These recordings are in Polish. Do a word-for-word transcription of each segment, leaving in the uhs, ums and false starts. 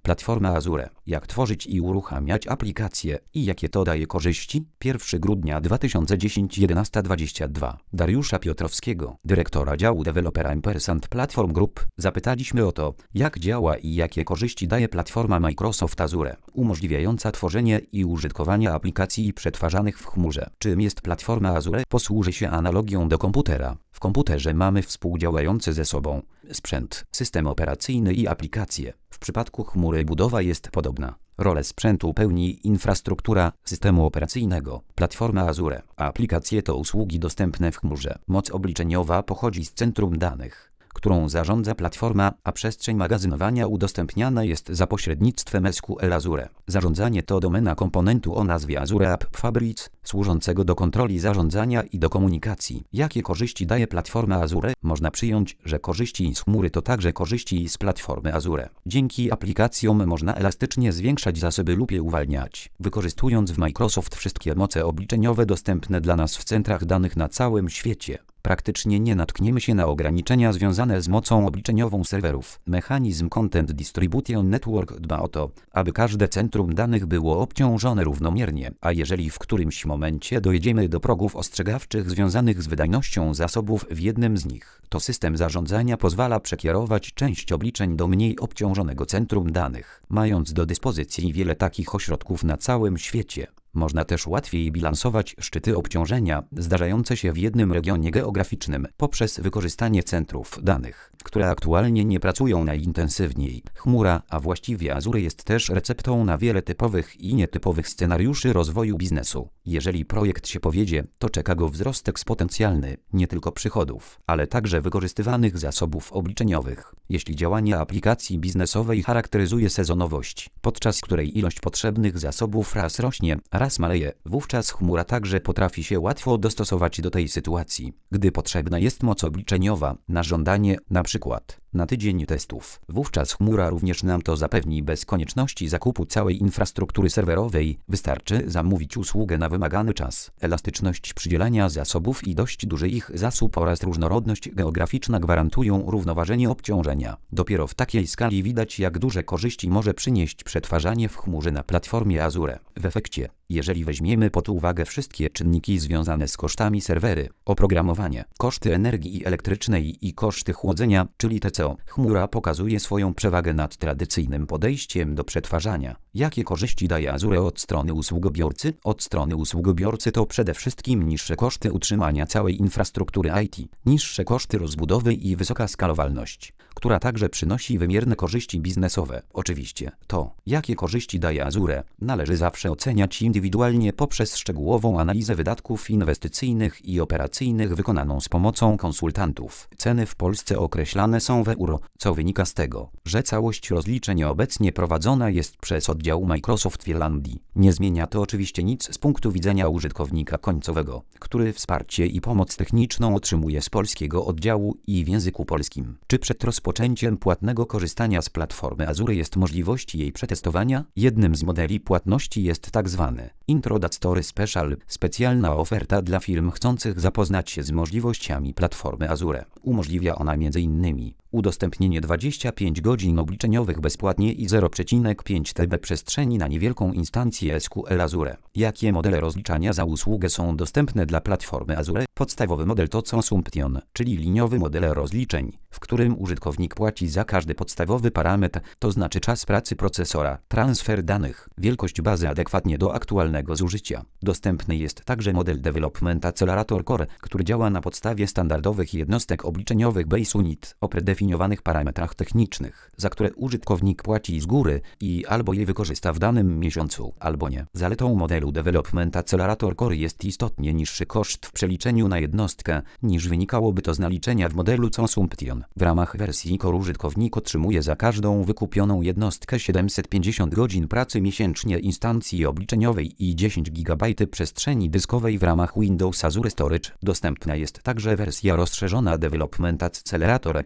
Platforma Azure. Jak tworzyć i uruchamiać aplikacje i jakie to daje korzyści? pierwszego grudnia dwa tysiące dziesiątego jedenasta dwadzieścia dwa. Dariusza Piotrowskiego, dyrektora działu Developer Ampersand Platform Group, zapytaliśmy o to, jak działa i jakie korzyści daje platforma Microsoft Azure, umożliwiająca tworzenie i użytkowanie aplikacji przetwarzanych w chmurze. Czym jest platforma Azure? Posłuży się analogią do komputera. W komputerze mamy współdziałające ze sobą sprzęt, system operacyjny i aplikacje. W przypadku chmury budowa jest podobna. Rolę sprzętu pełni infrastruktura systemu operacyjnego, platforma Azure, a aplikacje to usługi dostępne w chmurze. Moc obliczeniowa pochodzi z centrum danych, którą zarządza platforma, a przestrzeń magazynowania udostępniana jest za pośrednictwem S Q L Azure. Zarządzanie to domena komponentu o nazwie Azure App Fabric, służącego do kontroli zarządzania i do komunikacji. Jakie korzyści daje platforma Azure? Można przyjąć, że korzyści z chmury to także korzyści z platformy Azure. Dzięki aplikacjom można elastycznie zwiększać zasoby lub je uwalniać, wykorzystując w Microsoft wszystkie moce obliczeniowe dostępne dla nas w centrach danych na całym świecie. Praktycznie nie natkniemy się na ograniczenia związane z mocą obliczeniową serwerów. Mechanizm Content Distribution Network dba o to, aby każde centrum danych było obciążone równomiernie, a jeżeli w którymś momencie dojdziemy do progów ostrzegawczych związanych z wydajnością zasobów w jednym z nich, to system zarządzania pozwala przekierować część obliczeń do mniej obciążonego centrum danych, mając do dyspozycji wiele takich ośrodków na całym świecie. Można też łatwiej bilansować szczyty obciążenia zdarzające się w jednym regionie geograficznym poprzez wykorzystanie centrów danych, które aktualnie nie pracują najintensywniej. Chmura, a właściwie Azure, jest też receptą na wiele typowych i nietypowych scenariuszy rozwoju biznesu. Jeżeli projekt się powiedzie, to czeka go wzrost eksponencjalny, nie tylko przychodów, ale także wykorzystywanych zasobów obliczeniowych. Jeśli działanie aplikacji biznesowej charakteryzuje sezonowość, podczas której ilość potrzebnych zasobów raz rośnie, raz maleje, wówczas chmura także potrafi się łatwo dostosować do tej sytuacji. Gdy potrzebna jest moc obliczeniowa na żądanie, na przykład na tydzień testów, wówczas chmura również nam to zapewni bez konieczności zakupu całej infrastruktury serwerowej. Wystarczy zamówić usługę na wymagany czas. Elastyczność przydzielania zasobów i dość duży ich zasób oraz różnorodność geograficzna gwarantują równoważenie obciążenia. Dopiero w takiej skali widać, jak duże korzyści może przynieść przetwarzanie w chmurze na platformie Azure. W efekcie, jeżeli weźmiemy pod uwagę wszystkie czynniki związane z kosztami serwery, oprogramowanie, koszty energii elektrycznej i koszty chłodzenia, czyli T C O, chmura pokazuje swoją przewagę nad tradycyjnym podejściem do przetwarzania. Jakie korzyści daje Azure od strony usługobiorcy? Od strony usługobiorcy to przede wszystkim niższe koszty utrzymania całej infrastruktury I T, niższe koszty rozbudowy i wysoka skalowalność, która także przynosi wymierne korzyści biznesowe. Oczywiście to, jakie korzyści daje Azure, należy zawsze oceniać indywidualnie poprzez szczegółową analizę wydatków inwestycyjnych i operacyjnych wykonaną z pomocą konsultantów. Ceny w Polsce określane są w euro, co wynika z tego, że całość rozliczeń obecnie prowadzona jest przez oddział Microsoft w Irlandii. Nie zmienia to oczywiście nic z punktu widzenia użytkownika końcowego, który wsparcie i pomoc techniczną otrzymuje z polskiego oddziału i w języku polskim. Czy przed rozpoczęciem płatnego korzystania z platformy Azure jest możliwość jej przetestowania? Jednym z modeli płatności jest tak zwany Introductory Special, specjalna oferta dla firm chcących zapoznać się z możliwościami platformy Azure. Umożliwia ona m.in. udostępnienie dwudziestu pięciu godzin obliczeniowych bezpłatnie i zero przecinek pięć terabajtów przestrzeni na niewielką instancję S Q L Azure. Jakie modele rozliczania za usługę są dostępne dla platformy Azure? Podstawowy model to consumption, czyli liniowy model rozliczeń, w którym użytkownik płaci za każdy podstawowy parametr, to znaczy czas pracy procesora, transfer danych, wielkość bazy adekwatnie do aktualnego zużycia. Dostępny jest także model Development Accelerator Core, który działa na podstawie standardowych jednostek obliczeniowych Base Unit o predefiniowanych parametrach technicznych, za które użytkownik płaci z góry i albo je wykorzysta w danym miesiącu, albo nie. Zaletą modelu Development Accelerator Core jest istotnie niższy koszt w przeliczeniu na jednostkę, niż wynikałoby to z naliczenia w modelu Consumption. W ramach wersji Core użytkownik otrzymuje za każdą wykupioną jednostkę siedemset pięćdziesiąt godzin pracy miesięcznie instancji obliczeniowej i dziesięć gigabajtów przestrzeni dyskowej w ramach Windows Azure Storage. Dostępna jest także wersja rozszerzona Development Accelerator Extended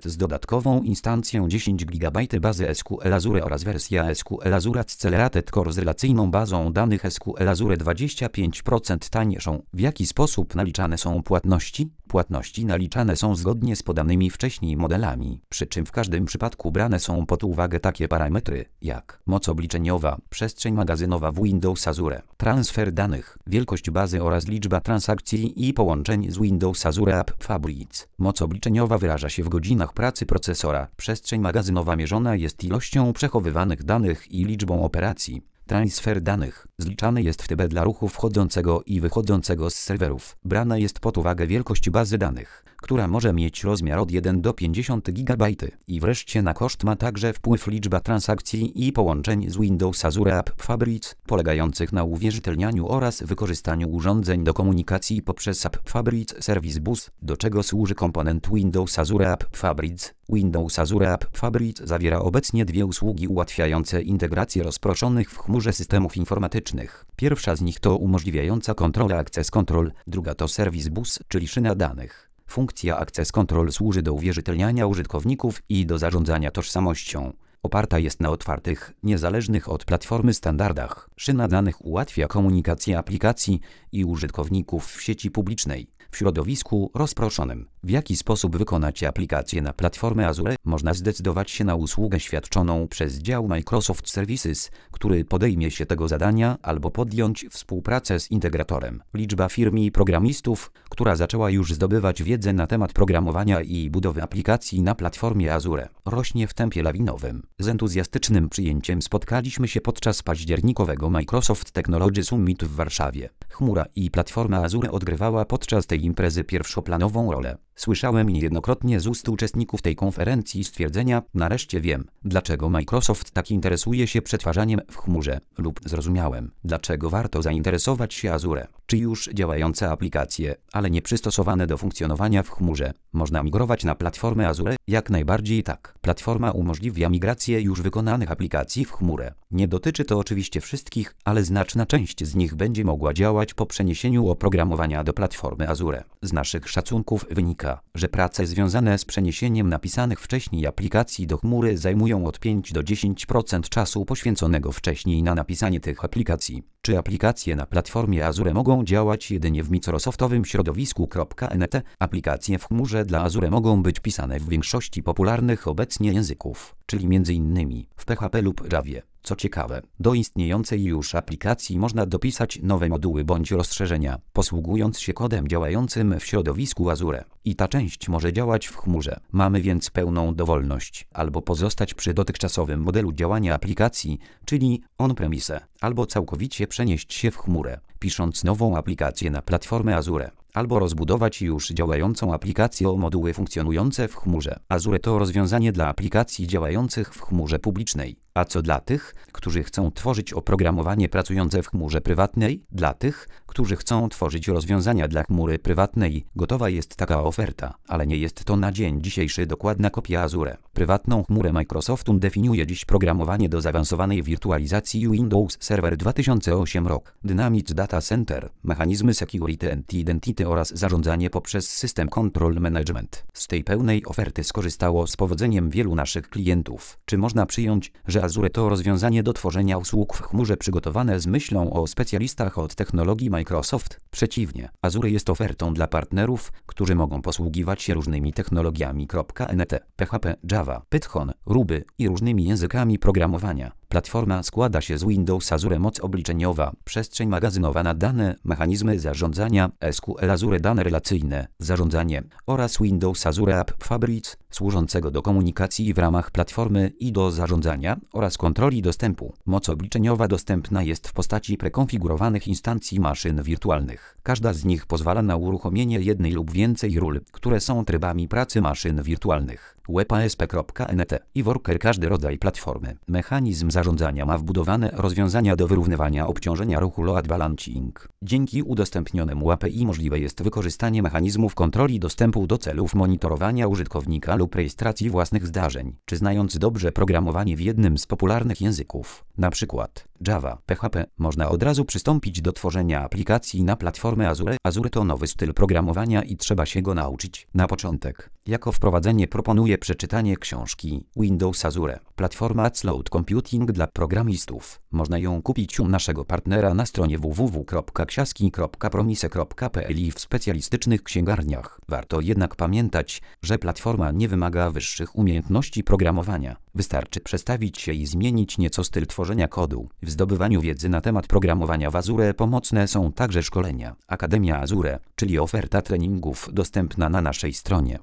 z dodatkową instancją dziesięć gigabajtów bazy S Q L Azure oraz wersja S Q L Azure Accelerated Core z relacyjną bazą danych S Q L Azure dwadzieścia pięć procent tańszą. W jaki sposób naliczane są płatności? Płatności naliczane są zgodnie z podanymi wcześniej modelami, przy czym w każdym przypadku brane są pod uwagę takie parametry, jak moc obliczeniowa, przestrzeń magazynowa w Windows Azure, transfer danych, wielkość bazy oraz liczba transakcji i połączeń z Windows Azure App Fabric. Moc obliczeniowa wyraża się w godzinach pracy procesora, przestrzeń magazynowa mierzona jest ilością przechowywanych danych i liczbą operacji. Transfer danych zliczany jest w T B dla ruchu wchodzącego i wychodzącego z serwerów. Brana jest pod uwagę wielkość bazy danych, która może mieć rozmiar od jeden do pięćdziesięciu gigabajtów. I wreszcie na koszt ma także wpływ liczba transakcji i połączeń z Windows Azure App Fabric, polegających na uwierzytelnianiu oraz wykorzystaniu urządzeń do komunikacji poprzez App Fabric Service Bus, do czego służy komponent Windows Azure App Fabric. Windows Azure App Fabric zawiera obecnie dwie usługi ułatwiające integrację rozproszonych w chmurze systemów informatycznych. Pierwsza z nich to umożliwiająca kontrolę Access Control, druga to Service Bus, czyli szyna danych. Funkcja Access Control służy do uwierzytelniania użytkowników i do zarządzania tożsamością. Oparta jest na otwartych, niezależnych od platformy standardach. Szyna danych ułatwia komunikację aplikacji i użytkowników w sieci publicznej, w środowisku rozproszonym. W jaki sposób wykonać aplikację na platformę Azure? Można zdecydować się na usługę świadczoną przez dział Microsoft Services, który podejmie się tego zadania, albo podjąć współpracę z integratorem. Liczba firm i programistów, która zaczęła już zdobywać wiedzę na temat programowania i budowy aplikacji na platformie Azure, rośnie w tempie lawinowym. Z entuzjastycznym przyjęciem spotkaliśmy się podczas październikowego Microsoft Technology Summit w Warszawie. Chmura i platforma Azure odgrywała podczas tej imprezy pierwszoplanową rolę. Słyszałem niejednokrotnie z ust uczestników tej konferencji stwierdzenia: nareszcie wiem, dlaczego Microsoft tak interesuje się przetwarzaniem w chmurze, lub zrozumiałem, dlaczego warto zainteresować się Azure. Czy już działające aplikacje, ale nie przystosowane do funkcjonowania w chmurze, można migrować na platformę Azure? Jak najbardziej tak. Platforma umożliwia migrację już wykonanych aplikacji w chmurę. Nie dotyczy to oczywiście wszystkich, ale znaczna część z nich będzie mogła działać po przeniesieniu oprogramowania do platformy Azure. Z naszych szacunków wynika, że prace związane z przeniesieniem napisanych wcześniej aplikacji do chmury zajmują od pięć do dziesięciu procent czasu poświęconego wcześniej na napisanie tych aplikacji. Czy aplikacje na platformie Azure mogą działać jedynie w Microsoftowym środowisku .N T? Aplikacje w chmurze dla Azure mogą być pisane w większości popularnych obecnie języków, czyli między innymi w P H P lub Javie. Co ciekawe, do istniejącej już aplikacji można dopisać nowe moduły bądź rozszerzenia, posługując się kodem działającym w środowisku Azure. I ta część może działać w chmurze. Mamy więc pełną dowolność, albo pozostać przy dotychczasowym modelu działania aplikacji, czyli on-premise, albo całkowicie przenieść się w chmurę, pisząc nową aplikację na platformę Azure, albo rozbudować już działającą aplikację o moduły funkcjonujące w chmurze. Azure to rozwiązanie dla aplikacji działających w chmurze publicznej. A co dla tych, którzy chcą tworzyć oprogramowanie pracujące w chmurze prywatnej? Dla tych, którzy chcą tworzyć rozwiązania dla chmury prywatnej, gotowa jest taka oferta, ale nie jest to na dzień dzisiejszy dokładna kopia Azure. Prywatną chmurę Microsoftu definiuje dziś programowanie do zaawansowanej wirtualizacji Windows Server dwa tysiące osiem rok, Dynamics Data Center, mechanizmy Security and Identity oraz zarządzanie poprzez System Control Management. Z tej pełnej oferty skorzystało z powodzeniem wielu naszych klientów. Czy można przyjąć, że Azure to rozwiązanie do tworzenia usług w chmurze przygotowane z myślą o specjalistach od technologii Microsoft? Przeciwnie, Azure jest ofertą dla partnerów, którzy mogą posługiwać się różnymi technologiami .N T, P H P, Java, Python, Ruby i różnymi językami programowania. Platforma składa się z Windows Azure moc obliczeniowa, przestrzeń magazynowa na dane, mechanizmy zarządzania, S Q L Azure dane relacyjne, zarządzanie oraz Windows Azure App Fabric, służącego do komunikacji w ramach platformy i do zarządzania oraz kontroli dostępu. Moc obliczeniowa dostępna jest w postaci prekonfigurowanych instancji maszyn wirtualnych. Każda z nich pozwala na uruchomienie jednej lub więcej ról, które są trybami pracy maszyn wirtualnych. Web A S P.N T i Worker każdy rodzaj platformy. Mechanizm zarządzania ma wbudowane rozwiązania do wyrównywania obciążenia ruchu load balancing. Dzięki udostępnionemu A P I możliwe jest wykorzystanie mechanizmów kontroli dostępu do celów monitorowania użytkownika lub rejestracji własnych zdarzeń. Czy znając dobrze programowanie w jednym z popularnych języków, na przykład Java, P H P. Można od razu przystąpić do tworzenia aplikacji na platformę Azure. Azure to nowy styl programowania i trzeba się go nauczyć. Na początek, jako wprowadzenie proponuję przeczytanie książki Windows Azure. Platforma Cloud Computing dla programistów. Można ją kupić u naszego partnera na stronie w w w kropka ksiaski kropka promise kropka p l i w specjalistycznych księgarniach. Warto jednak pamiętać, że platforma nie wymaga wyższych umiejętności programowania. Wystarczy przestawić się i zmienić nieco styl tworzenia kodu. W zdobywaniu wiedzy na temat programowania w Azure pomocne są także szkolenia. Akademia Azure, czyli oferta treningów dostępna na naszej stronie.